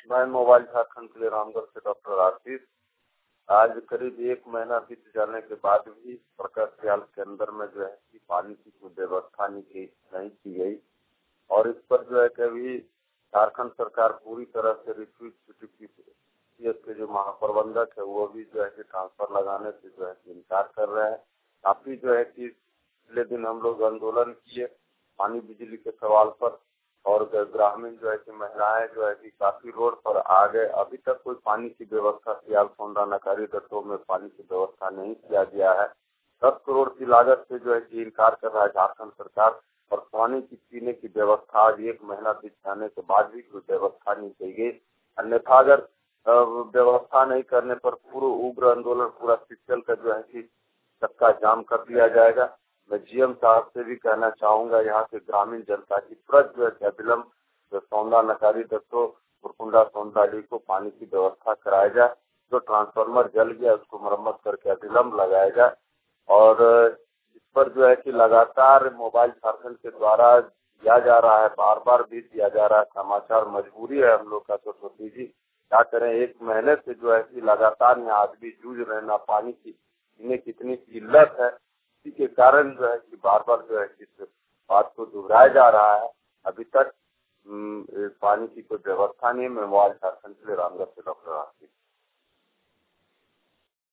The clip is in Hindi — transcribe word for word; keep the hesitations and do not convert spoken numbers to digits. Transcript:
मैं मोबाइल झारखंड के लिए रामगढ़ से डॉक्टर आशीष। आज करीब एक महीना बीत जाने के बाद भी प्रकाशयाल के अंदर में जो है कि पानी की कोई व्यवस्था नहीं की नहीं की गई और इस पर जो है कि अभी झारखंड सरकार पूरी तरह से रिफ्यूज के जो महाप्रबंधक है वो भी जो है कि ट्रांसफर लगाने से जो है कि इनकार कर रहे हैं। काफी जो है कि पिछले दिन हम लोग आंदोलन किए पानी बिजली के सवाल पर और ग्रामीण जो है कि महिलाएं जो है कि काफी रोड पर आ गए। अभी तक कोई पानी की व्यवस्था सियाल सोंडा नकारी दत्तों में पानी की व्यवस्था नहीं किया गया है। दस करोड़ की लागत से जो है कि इनकार कर रहा है झारखंड सरकार और पानी की पीने की व्यवस्था आज एक महीना बीत जाने के बाद भी कोई व्यवस्था नहीं की गई। अन्यथा अगर व्यवस्था नहीं करने पर पूरा उग्र आंदोलन पूरा सिस्टम का जो है कि चक्का जाम कर दिया जाएगा। मैं जीएम साहब से भी कहना चाहूंगा यहाँ के ग्रामीण जनता की तुरंत जो है अविलंब जो सौंदा नकारी दत्तो कुरकुंडा सौंदाली को पानी की व्यवस्था कराया जाए। जो ट्रांसफार्मर जल गया उसको मरम्मत करके अविलंब लगाया जाए और इस पर जो है कि लगातार मोबाइल झारखंड के द्वारा दिया जा रहा है, बार बार भी दिया जा रहा है समाचार। मजबूरी है हम लोग का तो सोची जी क्या करें। एक महीने से जो है कि लगातार यहाँ आदमी जूझ रहे ना पानी की पीने की इतनी किल्लत है, इसी के कारण जो है कि बार बार जो है कि इस बात को दोहराया जा रहा है। अभी तक पानी की कोई व्यवस्था नहीं है। मैं मोबाइल झारखंड के लिए रामगढ़ से डॉक्टर